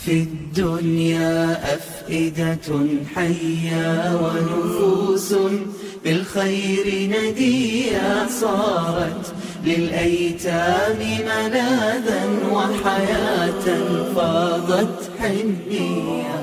في الدنيا أفئدة حية ونفوس بالخير نديا صارت للأيتام ملاذا وحياة فاضت حنية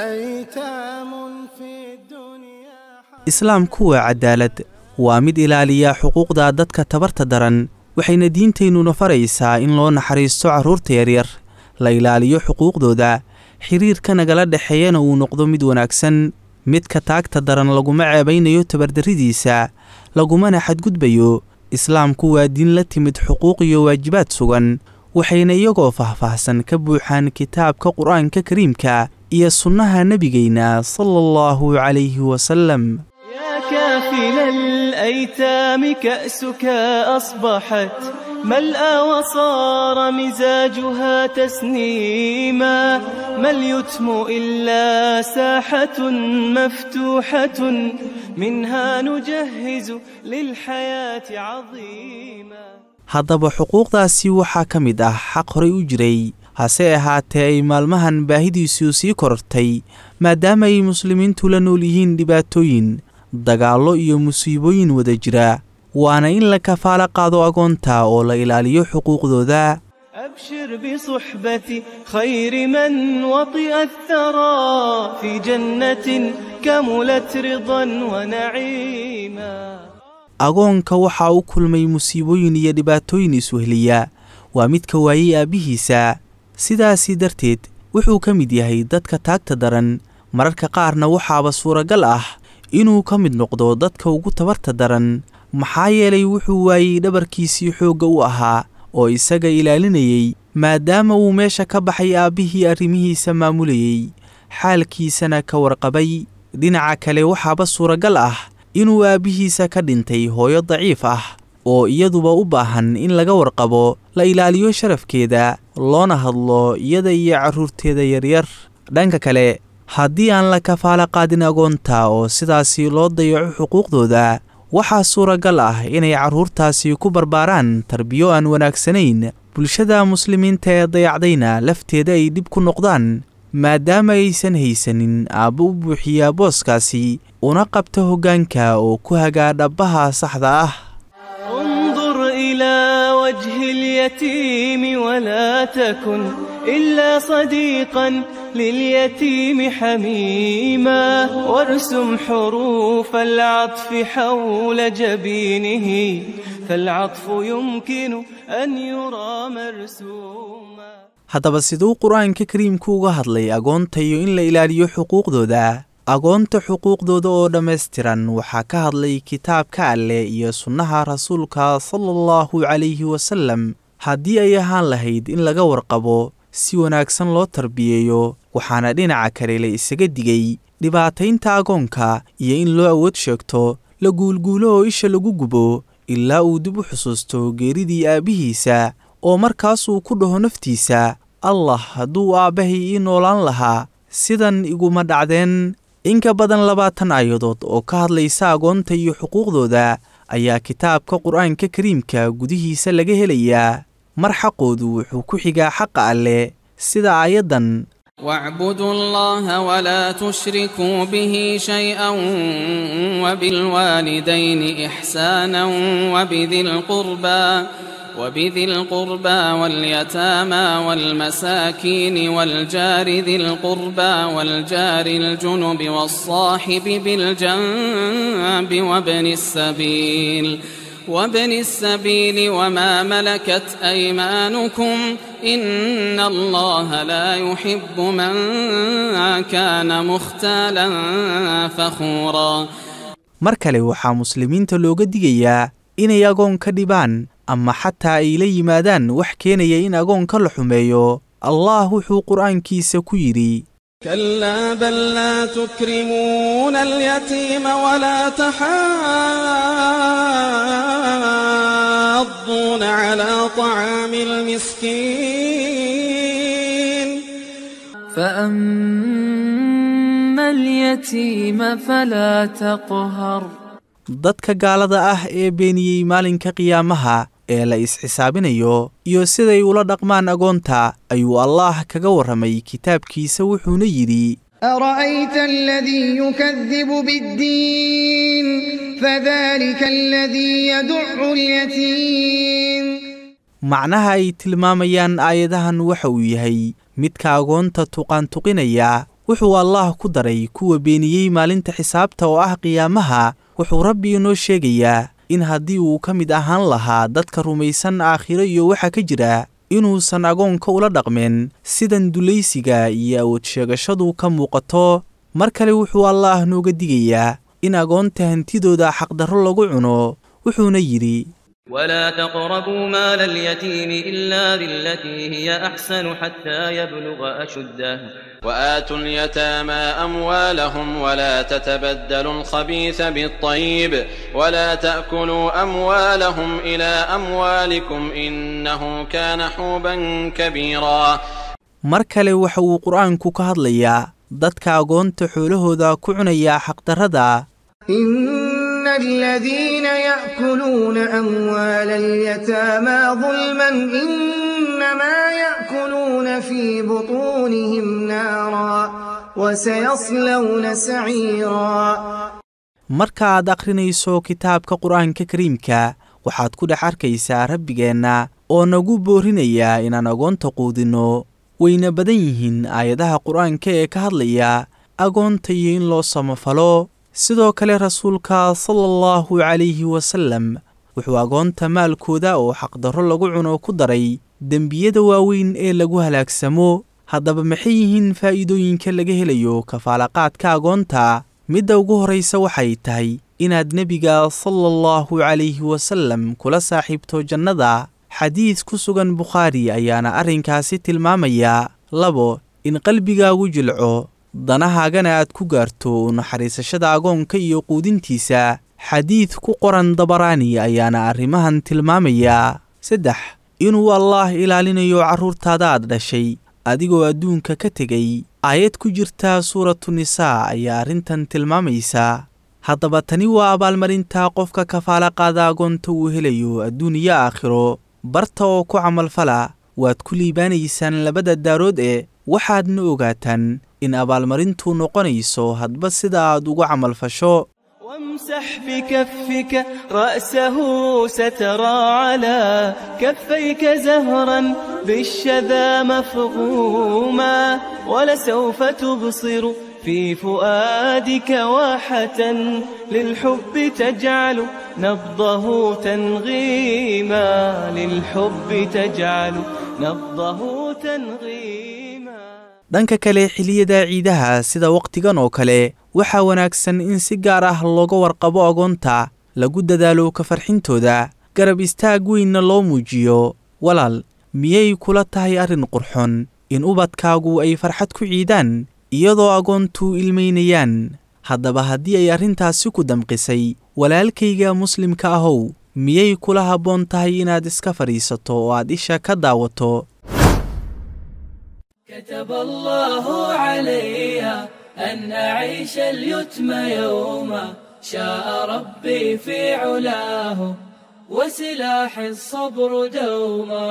أيتام في الدنيا. islaamku waa cadaalad, waa mid ilaaliya xuquuqda dadka tabarta daran, waxayna diinteennuna faraysaa in loo naxariisto carruurta yaryar, la ilaaliyo xuquuqdooda, xiriirka nagala dhexeeyana uu noqdo mid wanaagsan. midka taagta daran laguma ceebaynayo tabardarridiisa, lagumana xadgudbayo. islaamku waa diin la timid xuquuq iyo waajibaad sugan, waxayna iyagoo faahfaahsan ka buuxaan kitaabka qur'aanka kariimka iyo sunnaha nebigayna sala allahu calayhi wasalam. يا كافل الأيتام كأسك أصبحت ملأ وصار مزاجها تسنيما، ما اليتم إلا ساحة مفتوحة منها نجهز للحياة عظيما. haddaba xuquuqdaasi waxaa ka mid ah xaq horay u jiray, hase ahaatee ay maalmahan baahidiisu sii korortay maadaama ay muslimiintu la nool yihiin dhibaatooyin, dagaallo iyo musiibooyin wada jira, waana in la kafaalo qaado agoonta oo la ilaaliyo xuquuqdooda. أبشر بصحبة خير من وطئ الثرى في جنة كملت رضا ونعيما. agoonka waxaa u kulmay musiibooyin iyo dhibaatooyin iswehliya, waa midka waayey aabbihiisa. sidaasii darteed wuxuu ka mid yahay dadka taagta daran, mararka qaarna waxaaba suuragal ah inuu ka mid noqdo dadka ugu tabarta daran, maxaa yeelay wuxuu waayey dhabarkiisii xoogga u ahaa oo isaga ilaalinayey, maadaama uu meesha ka baxay aabbihii arrimihiisa maamulayey, xaalkiisana ka warqabay. dhinaca kale waxaaba suuragal ah inuu aabbihiisa ka dhintay hooyo daciif ah oo iyaduba u baahan in laga warqabo, la ilaaliyo sharafkeeda, loona hadlo iyada iyo carruurteeda yaryar. dhanka kale, haddii aan la kafaalo qaadin agoonta oo sidaasi loo dayaco xuquuqdooda, waxaa suuragal ah inay carruurtaasi ku barbaaraan tarbiyo aan wanaagsanayn, bulshada muslimiinta ee dayacdayna lafteeda ay dhib ku noqdaan, maadaama aysan haysanin aabbo u buuxiyaa booskaasi una qabta hoggaanka oo ku hagaa dhabbaha saxda ah. انظر إلى وجه اليتيم ولا تكن إلا صديقا لليتيم حميما، وارسم حروف العطف حول جبينه فالعطف يمكن أن يرى مرسوما. haddaba siduu qur'aanka kariimku uga hadlay agoonta iyo in la ilaaliyo xuquuqdooda? agoonta xuquuqdooda oo dhammaystiran waxaa ka hadlay kitaabka alleh iyo sunnaha rasuulka sala allahu calayhi wasalam. haddii ay ahaan lahayd in laga warqabo, si wanaagsan loo tarbiyeeyo, waxaana dhinaca kale la isaga digay dhibaataynta agoonka iyo in loo awood sheegto, la guulguulo oo isha lagu gubo ilaa uu dib u xusuusto geeridii aabbihiisa oo markaasuu ku dhaho naftiisa, allah hadduu aabbahay ii noolaan lahaa sidan iguma dhacdeen. in ka badan 20 aayadood oo ka hadlaysa agoonta iyo xuquuqdooda ayaa kitaabka qur'aanka kariimka gudihiisa laga helayaa. mar xaqoodu wuxuu ku xigaa xaqa alleh sida aayaddan: واعبدوا الله ولا تشركوا به شيئا وبالوالدين إحسانا وبذي القربى واليتامى والمساكين والجار ذي القربى والجار الجنب والصاحب بالجنب وابن السبيل وما ملكت أيمانكم إن الله لا يحب من كان مختالا فخورا. mar kale waxaa muslimiinta looga digayaa inay agoon ka dhibaan ama xataa ay la yimaadaan wax keenaya in agoonka la xumeeyo. allah wuxuu qur'aankiisa ku yidhi: كلا بل لا تكرمون اليتيم ولا تحاضون على طعام المسكين فأما اليتيم فلا تقهر. dadka gaalada ah ee beeniyey maalinka qiyaamaha ee la isxisaabinayo iyo siday ula dhaqmaan agoonta ayuu allaah kaga warramay kitaabkiisa wuxuuna yidhi أرأيت الذي يكذب بالدين فذلك الذي يدع اليتيم macnaha ay tilmaamayaan aayadahan waxa uu yahay midka agoonta tuqaantuqinaya wuxuu allaah ku daray kuwa beeniyey maalinta xisaabta oo ah qiyaamaha wuxuu rabbi inoo sheegayaa in haddii uu ka mid ahaan lahaa dadka rumaysan aakhiro iyo waxa ka jira inuusan agoonka ula dhaqmeen sidan dulaysiga iyo awood sheegashadu ka muuqato mar kale wuxuu allaah nooga digayaa in agoonta hantidooda xaqdarro lagu cuno wuxuuna yidhi ولا تقربوا مال اليتيم إلا بالتي هي أحسن حتى يبلغ أشده وآتوا اليتامى أموالهم ولا تتبدلوا الخبيث بالطيب ولا تأكلوا أموالهم إلى أموالكم إنه كان حوبا كبيرا mar kale waxa uu qur'aanku ka hadlayaa dadka agoonta xoolahooda ku cunaya xaqdarrada إن الذين يأكلون أموال اليتامى ظلما إنما يأكلون في بطونهم نارا وسيصلون سعيرا marka aad akhrinayso kitaabka qur'aanka kariimka waxaad ku dhex arkaysaa rabbigeenna oo nagu boorinaya inaan agoonta quudinno wayna badan yihiin aayadaha qur'aanka ee ka hadlaya agoonta iyo in loo samafalo sidoo kale rasuulka sallallahu calayhi wasallam wuxuu agoonta maalkooda oo xaqdarro lagu cuno ku daray dembiyada waaweyn ee lagu halaagsamo haddaba maxay yihiin faa'iidooyinka laga helayo kafaalaqaadka agoonta midda ugu horraysa waxay tahay inaad nebiga sallallahu calayhi wasallam kula saaxiibto jannada xadiis ku sugan bukhaari ayaana arrinkaasi tilmaamaya 2 in qalbigaagu jilco danahaagana aad ku gaarto naxariisashada agoonka iyo quudintiisa xadiid ku qoran dabaraani ayaana arrimahan tilmaamaya 3 inuu allaah ilaalinayo carruurtaada aad dhashay adigoo adduunka ka tegay aayad ku jirta suuratu nisaa ayaa arrintan tilmaamaysa haddaba tani waa abaalmarinta qofka kafaalaqaada agoonta uu helayo adduun iyo aakhiro barta oo ku camalfala waad ku liibaanaysaan labada daarood ee waxaadna ogaataan in abaalmarintu noqonayso hadba sida aad ugu camalfasho وامسح بكفك رأسه سترى على كفيك زهرا بالشذا مفغوما ولسوف تبصر في فؤادك واحة للحب تجعل نبضه تنغيما للحب تجعل نبضه تنغيما dhanka kale xilliyada ciidaha sida waqtigan oo kale waxaa wanaagsan in si gaar ah looga warqabo agoonta lagu dadaalo ka farxintooda garab istaag weynna loo muujiyo walaal miyay kula tahay arrin qurxon in ubadkaagu ay farxad ku ciidaan iyadoo agoontu ilmaynayaan haddaba haddii ay arrintaasi ku damqisay walaalkayga muslimka ahow miyay kula habboon tahay inaad iska fadhiisato oo aad isha ka daawato كتب الله علي أن أعيش اليتم يوما شاء ربي في علاه وسلاح الصبر دوما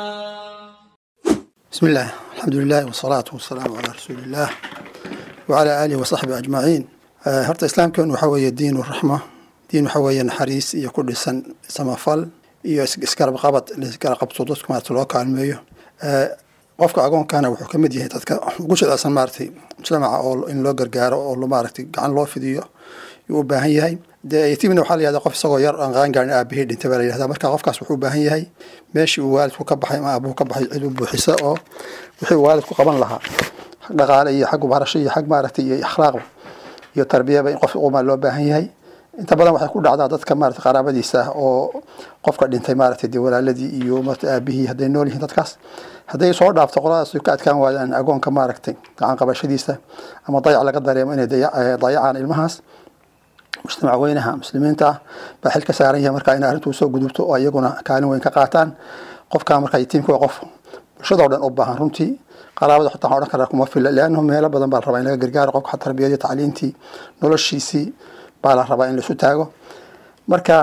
بسم الله الحمد لله والصلاة والسلام على رسول الله وعلى آله وصحبه أجمعين هرت إسلام كان وحوي الدين والرحمة دين وحوي الحريس يكون سن سمافل يسكر بقبض يسكر قبض صوتكم على تلوك علميه qofka agoonkaana wuxuu ka mid yahay dadka ugu shaqaysan maartay mujtamaca oo in loo gargaaro oo loo maartay gacan loo fidiyo uu u baahan yahay yatiimna waxaa la yiraahdaa qof isagoo yar aan qaan gaarin aabihii dhintay baa la yiraahdaa marka qofkaas wuxuu u baahan yahay meeshii uu waalidku ka baxay ama aabuhu ka baxay cid u buuxisa oo wixii waalidku qaban lahaa dhaqaale iyo xag barasho iyo xag maartay iyo akhlaaq iyo tarbiyada in qof uuma loo baahan yahay inta badan waxay ku dhacdaa dadka maartay qaraabadiisa oo qofka dhintay maartay walaaladii iyo aabihii haday nool yihiin dadkaas haday soo dhaafto qoladaas ka adkaan waayaan agoonka maartay gacan qabashadiisa ama dayac laga dareemo inay dayacaan ilmahaas mujtamac weynaha muslimiinta baa xilka saaran yahay marka in arrintu soo gudubto oo iyaguna kaalin weyn ka qaataan qofka marka yatiimka waa qof bulshada oo dhan u baahan runtii qaraabada xitaa oran kara kuma fila laanno meelo badan baa la rabaa in laga gargaaro qofka tarbiyada tacliintii noloshiisii baa la rabaa in la isu taago marka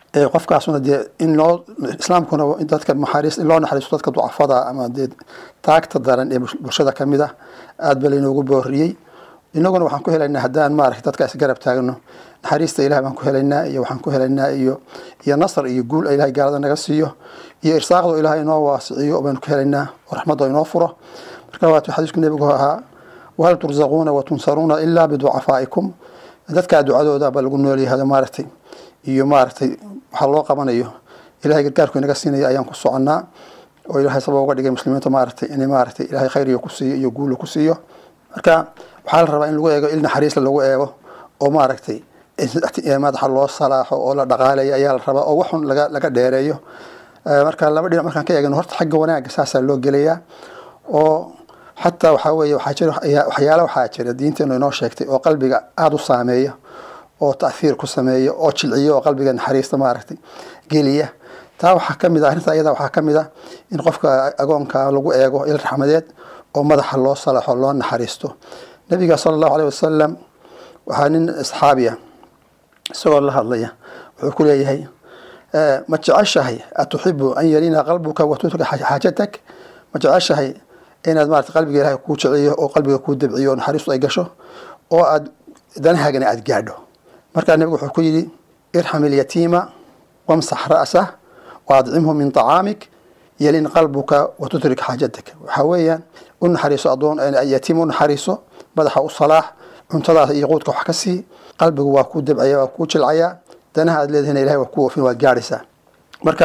qofkaasuna dee in loo islaamkuna dadka naxariis in loo naxariisto dadka ducafada ama dee taagta daran ee bulshada ka mid ah aad baa laynoogu booriyey inaguna waxaan ku helaynaa haddaan maaragtay dadka isgarab taagno naxariista ilaah baan ku helaynaa iyo waxaan ku helaynaa iyo nasr iyo guul ilaahay gaalada naga siiyo iyo irsaaqdo ilaahay inoo waasiciyo baan ku helaynaa oo raxmadda inoo furo marka waa xadiisku nabigu ahaa wahal turzaquuna wa tunsaruuna ilaa biducafaa'ikum dadka ducadooda baa lagu noolyahay maaragtay iyo maaragtay waxa loo qabanayo ilaahay gargaarku inaga siinaya ayaan ku soconaa oo ilaahay sabab uga dhigay muslimiinta maaragtay inay maaragtay ilaahay khayr iyo ku siiyo iyo guul ku siiyo marka waxaa la rabaa in lagu eego il naxariis lagu eego oo maaragtay madaxa loo salaaxo oo la dhaqaaleeyo ayaa la rabaa oo waxun laga dheereeyo marka laba dhinac markaan ka eegno horta xagga wanaagga saasaa loo gelayaa oo xataa waxaa weeye waxyaala waxaa jira diinteenu inoo sheegtay oo qalbiga aada u saameeya oo ta'hiir ku sameeya oo jilciya oo qalbiga naxariista maaragtay geliya taa waxaa ka mid ah arrinta iyada waxaa ka mid ah in qofka agoonka lagu eego il raxmadeed oo madaxa loo salaxo loo naxariisto nabiga sala allahu alayh wasalam waxaa nin asxaabiya isagoo la hadlaya wuxuu ku leeyahay ma jeceshahay atuxibu an yalina qalbuka watutrika xaajatak ma jeceshahay inaad maarata qalbiga ilaahay kuu jiciyo oo qalbiga kuu dabciyo oo naxariistu ay gasho oo aad danahaagana aad gaadho markaa nabigu wuxuu ku yidhi irxam ilyatiima wamsax ra'sah waadcimhu min طacaamik yalin qalbuka watutrik xaajatak waxaa weeyaan u naxariiso adoon yatiim u naxariiso madaxa u salaax cuntadaas iyo quudka wax ka sii qalbigu waa kuu dabcaya waa kuu jilcayaa danaha aad leedahayna ilahay waa kuu oofin waad gaadhaysaa marka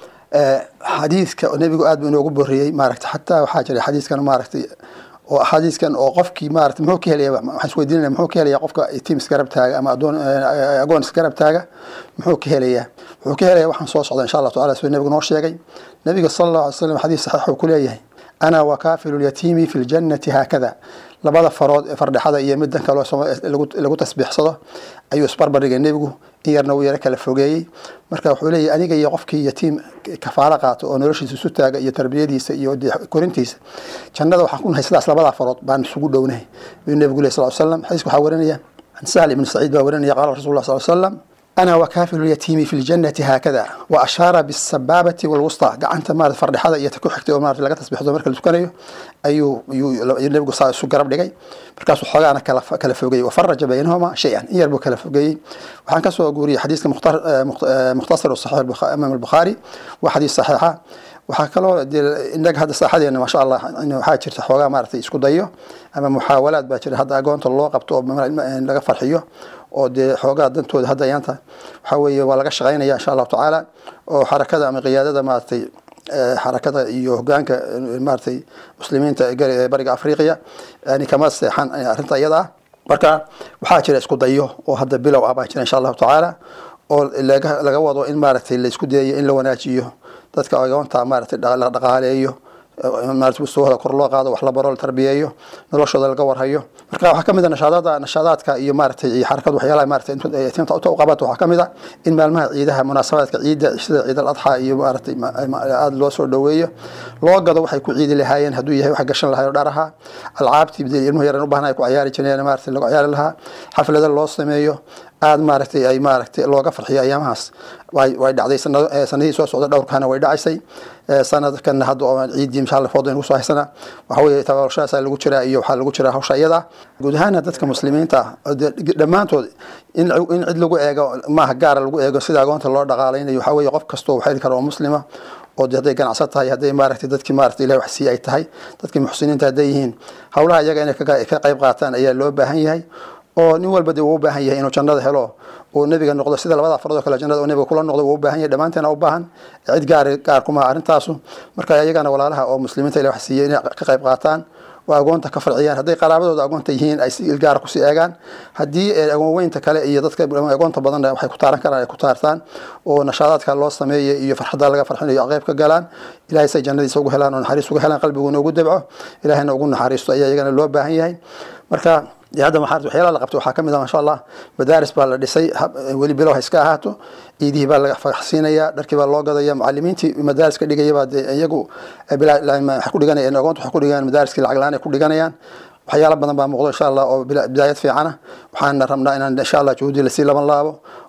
xadiidka nabigu aad buu inoogu boriyey maaragtay xataa waxaa jira xadiiskan maaragtay oo xadiiskan oo qofkii maaragtay muxuu ka helaya waxaan isweydiinaya muxuu ka helaya qofka yatiim isgarab taaga ama agoon isgarab taaga muxuu ka helayaa wuxuu ka helayaa waxaan soo socda insha allah taala sida nabigu noo sheegay nabiga sala allahu alay wasalam xadiis saxiix uu ku leeyahay ana wakaafilu lyatiimi fi ljannati haakada labada farood ee fardhexada iyo middan kale lagu tasbiixsado ayuu isbarbardhigay nebigu in yarna uu yaro kala fogeeyey marka wuxuu leeyahay aniga iyo qofkii yatiim kafaalo qaato oo noloshiisa isu taaga iyo tarbiyadiisa iyo korintiisa jannada waxaan ku nahay sidaas labada farood baan isugu dhownahay ayuu nebigu leeyahy sal slam xadiiska waxaa warinaya can sahl ibn saciid baa warinaya qaala rasulullah sal slam أنا وكافل اليتيم في الجنة هكذا وأشار بالسبابة والوسطى قعنت مارد فردحدا يتكو حكتي او مارد laga tasbiixdo marka la tukanayo ayuu nabigu saa isu garab dhigay markaas xogaa ana kala fogay oo faraja baynahuma shay'an yarbu kala fogay waxaan ka soo guuriyay xadiiska mukhtasar sahih imam al-bukhari wa xadiis sahiha waxa kale inaga hadda saaxadeena ma sha Allah inuu waxa jirta xogaa maartay isku dayo ama muhaawalaad baa jira hadda agoonta loo qabto oo laga farxiyo oo de xoogaa dantooda hadda ayaanta waxa weeye waa laga shaqeynaya insha Allah taala oo xarakada ama qiyaadada maartay xarakada iyo hogaanka maartay muslimiinta ee bariga Afriqiya yani kama seexan arrinta iyada marka waxa jira isku dayo oo hadda bilow ah baa jira insha Allah taala oo laga wado in maartay la isku dayo in la wanaajiyo dadka agoonta maartay dhaqaaleeyo maartay mustawada kor loo qaado wax la baro la tarbiyeeyo noloshooda laga warhayo marka waxa kamid ah nashaadaadka iyo maartay xarakad waxyaalaha maartay inta u qabato waxa kamid ah in maalmaha ciidaha munaasabaadka ciida sida ciid al-adha iyo maartay aad loo soo dhaweeyo loo gado waxay ku ciidi lahaayeen haduu yahay wax gashan lahayo dharaha alcaabti bidil ilmuhu yaran u baahnaa ku ciyaari jireen maartay lagu ciyaari lahaa xaflada loo sameeyo aad maartay ay maartay looga farxiyo ayaamahaas way dhacday sanadii soo socda dhowrkana way dhacaysay sanadkan hadda oo ciidii insha Allah foodo inuu soo haysana waxa weeye tababarashaas lagu jiraa iyo waxa lagu jiraa hawsha iyada guud ahaan dadka muslimiinta dhamaantood in cid lagu eego ma gaar lagu eego sida agoonta loo dhaqaaleynayo waxa weeye qof kasto oo xil karo oo muslima oo haday ganacsato tahay haday maartay dadkii maartay ilaahay wax si ay tahay dadkii muxsiniinta haday yihiin hawlaha iyaga inay ka qayb qaataan ayaa loo baahan yahay oo nin walba uu baahan yahay inuu jannada helo oo nabiga noqdo sida labada fardo kala jannada oo nabiga kula noqdo uu baahan yahay dhamaanteena u baahan cid gaar kuma arintaasu marka ayagana walaalaha oo muslimiinta ilaahay wax siiyay inay ka qayb qaataan waa agoonta ka farciyaan haday qaraabadooda agoonta yihiin ay si gaar ku sii eegaan hadii agoon weynta kale iyo dadka agoonta badan waxay ku taaran karaan ay ku taartaan oo nashaadaadka loo sameeyay iyo farxada laga farxinayo qayb ka galaan ilaahay say jannadiisa ugu helaan oo naxariis ugu helaan qalbiguna ugu dabco ilaahayna ugu naxariisto ayagana loo baahan yahay marka هذا ما حرت وحيلا لقبته وحكم إذا ما شاء الله مدارس بالدسي ولي بلوه إسكاهاتو إيديه بالحسينية دركي باللوجا يا معلمين تي مدارس كده جاي بعد يجو بلا لما حكوا لجانا إنه قانت حكوا لجانا مدارس كل عقلانة كل لجانا يعني وحيلا بدنا بقى مقدور إن شاء الله أو بداية في عنا وحنا رمنا إن شاء الله جهودي لسيلة من الله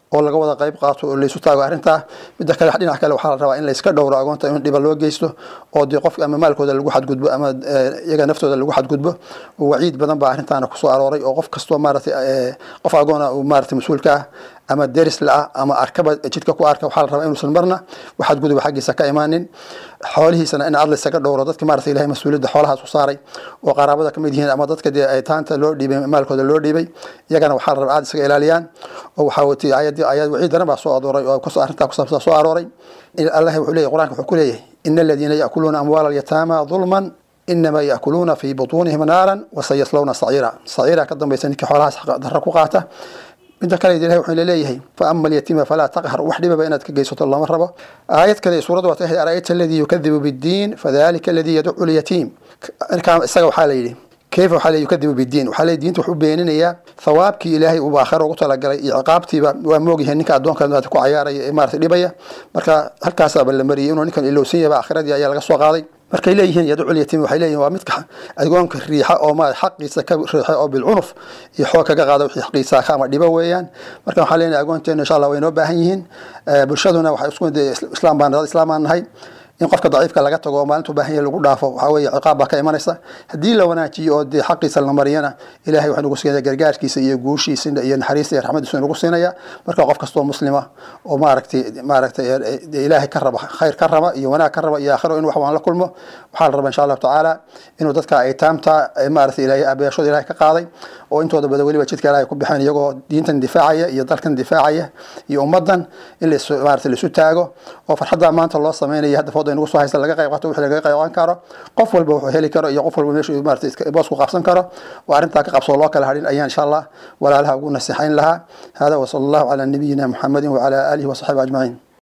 oo laga wada qayb qaato oo la isu taago arrintaa. midda kale dhinaca kale waxaa la rabaa in la iska dhowro agoonta in dhiba loo geysto oo dee qofka ama maalkooda lagu xadgudbo ama iyaga naftooda lagu xadgudbo. waciid badan baa arrintaana kusoo arooray oo qof kastoo maaragtay qof agoona uu maaragtay mas-uulka ah ama deris la ama arkaba jidka ku arka waxaa la rabaa inuusan marna waxaad gudub xaggiisa ka imaanin. xoolihiisana in aad la isaga dhowro dadka maaragtay ilaahay mas-uuliyadda xoolahaas u saaray oo qaraabada ka mid yihiin ama dadka dee ay taanta loo dhiibay maalkooda loo dhiibay iyagana waxaa la rabaa aad isaga ilaaliyaan. oo waxaa watay ayad waciid daran baa soo arooray oo arrintaa ku saabsan soo arooray. allah wuxuu leeyahay quraanka wuxuu ku leeyahay ina aladiina ya'kuluuna amwaala alyataama dulman إنما يأكلون في بطونهم نارا وسيصلون سعيرا. سعيرا كدن بيسنك حولها درك قاته. من ذكر إليه وحنا ليه فأما اليتيم فلا تقهر وحدي بينات كجيسة الله مرة. آيات كذا سورة وتهي أرأيت الذي يكذب بالدين فذلك الذي يدعو اليتيم. أنا كان استجوا حالي كيف حالي يكذب بالدين وحالي الدين تحب بيننا يا ثوابك إلهي وبآخر وقت على عقابتي وموجه إنك أدون كانوا تكو عيار إمارة ليبيا مركا هل كاسب المريون ونكن إلوسية بآخر دي أيال قصوا قاضي markay leeyihiin yadcu al-yatiim waxay leeyihiin waa midka agoonka riixa oo ma xaqiisa ka riixa oo bil unuf iyo xoog kaga qaado wixii xaqiisa ka ma dhiba weeyaan. marka waxaan leenahay agoonteena insha Allah way noo baahan yihiin. bulshaduna waxay isku islaam baan nahay in qofka daciifka laga tago maalintu baahan yahay lagu dhaafo waxa weeye ciqaab ka imanaysa. hadii la wanaajiyo oo xaqiisa la mariyana ilaahay waxa nagu siinaya gargaarkiisa iyo guushiisa iyo naxariista iyo raxmadiisa nagu siinaya. marka qof kastoo muslima oo maaragtay ilaahay ka raba khayr ka raba iyo wanaag ka raba iyo aakhiro in wax waan la kulmo waxaa la rabaa insha Allah taala inuu dadka ay taamta maaragtay ilaahay abeeshooda ilaahay ka qaaday oo intooda badan waliba jidka ilaahay ku bixin iyagoo diintan difaacaya iyo dalkan difaacaya iyo ummadan in la maaragtay la isu taago oo farxadda maanta loo sameeyo hadda foodo inuu soo haysta laga qayb qaato wixii laga qayb karo qof walba wuxuu heli karo iyo qof walba meeshuu maaragtay boos ku qabsan karo oo arrinta ka qabso loo kala hadin ayaan insha Allah walaalaha ugu nasiixayn lahaa. hada wa sallallahu ala nabiyyina Muhammadin wa ala alihi wa sahbihi ajma'in.